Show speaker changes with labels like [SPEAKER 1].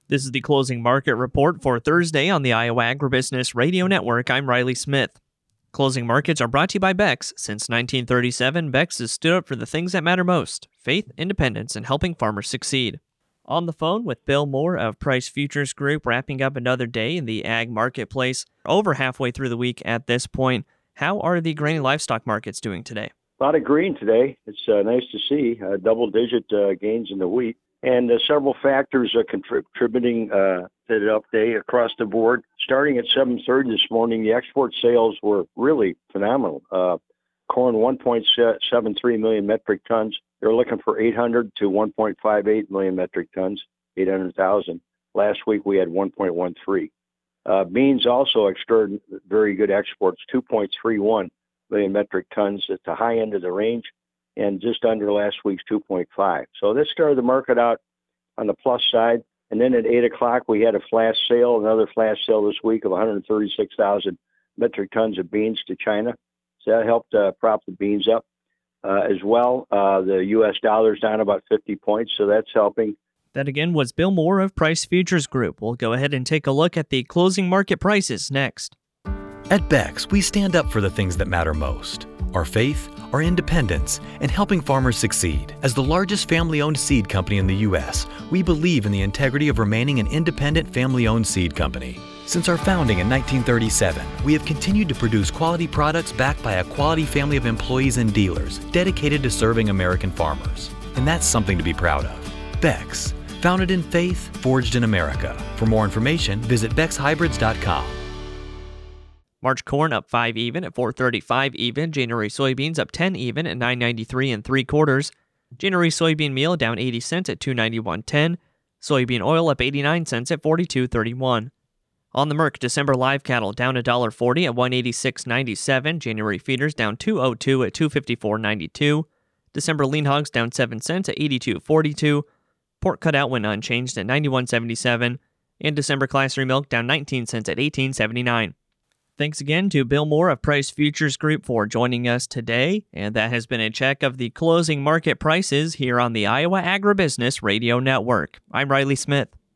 [SPEAKER 1] This is the closing market report for Thursday on the Iowa Agribusiness Radio Network. I'm Riley Smith. Closing markets are brought to you by Bex. Since 1937, Bex has stood up for the things that matter most: faith, independence, and helping farmers succeed. On the phone with Bill Moore of Price Futures Group, wrapping up another day in the ag marketplace, over halfway through the week at this point. How are the grain and livestock markets doing today?
[SPEAKER 2] A lot of green today. It's nice to see double-digit gains in the wheat. And several factors are contributing to the up day across the board. Starting at 7:30 this morning, the export sales were really phenomenal. Corn, 1.73 million metric tons. They're looking for 800 to 1.58 million metric tons, 800,000. Last week we had 1.13. Beans also extraordinary, very good exports, 2.31 million metric tons at the high end of the range, and just under last week's 2.5. So this started the market out on the plus side. And then at 8 o'clock, we had a flash sale, another flash sale this week of 136,000 metric tons of beans to China. So that helped prop the beans up as well. The U.S. dollar's down about 50 points, so that's helping.
[SPEAKER 1] That again was Bill Moore of Price Futures Group. We'll go ahead and take a look at the closing market prices next.
[SPEAKER 3] At Bex, we stand up for the things that matter most: our faith, our independence, and helping farmers succeed. As the largest family-owned seed company in the U.S., we believe in the integrity of remaining an independent family-owned seed company. Since our founding in 1937, we have continued to produce quality products backed by a quality family of employees and dealers dedicated to serving American farmers. And that's something to be proud of. Bex, founded in faith, forged in America. For more information, visit bexhybrids.com.
[SPEAKER 1] March corn up 5 even at 4.35 even. January soybeans up 10 even at 9.93 3/4. January soybean meal down 80 cents at 291.10. Soybean oil up 89 cents at 42.31. On the Merck, December live cattle down $1.40 at 186.97. January feeders down 202 at 254.92. December lean hogs down 7 cents at 82.42. Pork cutout went unchanged at 91.77. And December class 3 milk down 19 cents at 18.79. Thanks again to Bill Moore of Price Futures Group for joining us today. And that has been a check of the closing market prices here on the Iowa Agribusiness Radio Network. I'm Riley Smith.